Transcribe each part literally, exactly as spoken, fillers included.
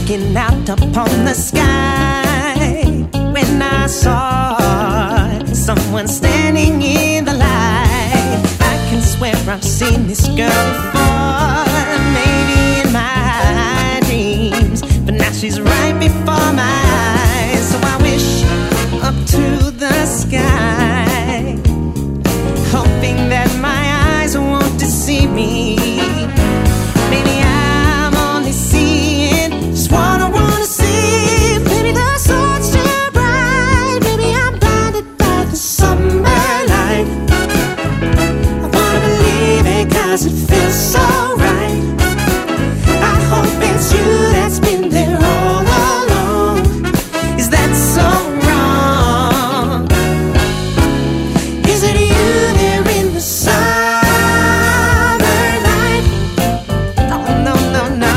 looking out upon the sky when I saw someone standing in the light. I can swear I've seen this girl before, maybe in my dreams, but now she's right before my eyes. So I wish up to the sky, hoping that my eyes won't deceive me. Maybe I'm only seeing just what I wanna see. Maybe the sun's too bright, maybe I'm blinded by the summer light. I wanna believe it 'cause it feels so right. I hope it's you that's been there all along. Is that so wrong? Is it you there in the summer light? Oh no, no, no.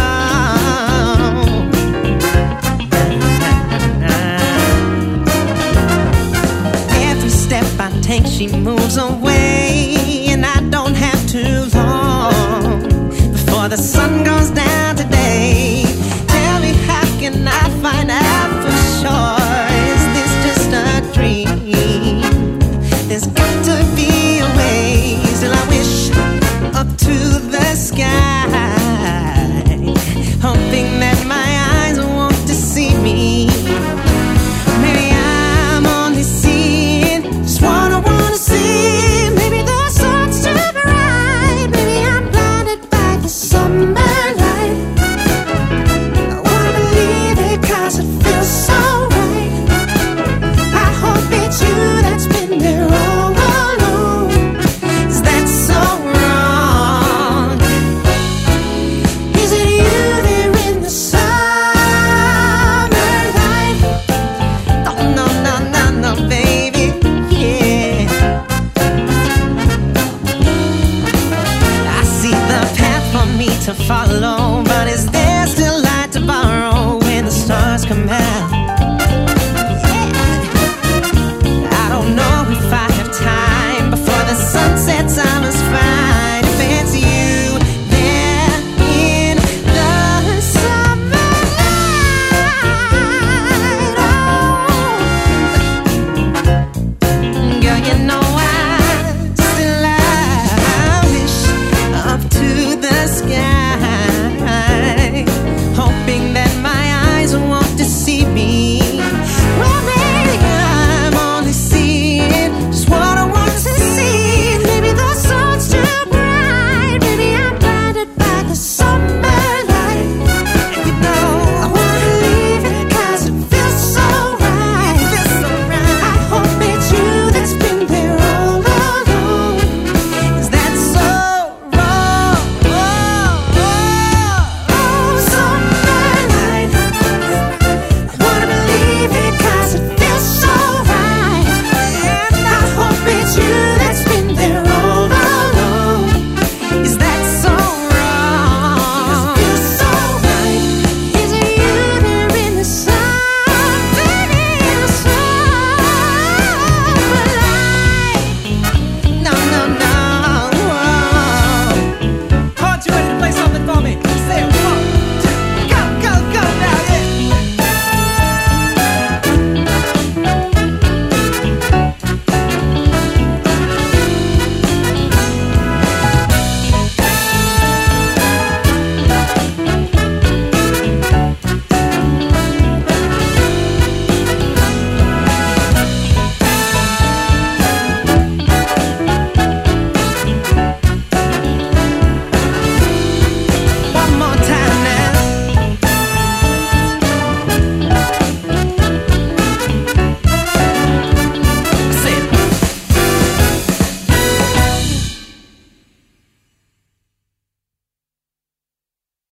Every step I take she moves away, and I don't have too long before the sun goes down today. Tell me, how can I find out for sure? Is this just a dream? There's got to be a way. Still I wish up to the sky, hoping that my eyes won't deceive me. Maybe I'm only seeing just what I wanna see. Maybe the sun's too bright, maybe I'm blinded by the summer light. I wanna believe it 'cause it feels so right. I hope it's you that's been there all along. Is that so wrong? Is it you there in the summer light? Oh no, no, no, no, baby, yeah. I see the path for me to follow, but is there still light to borrow when the stars come out?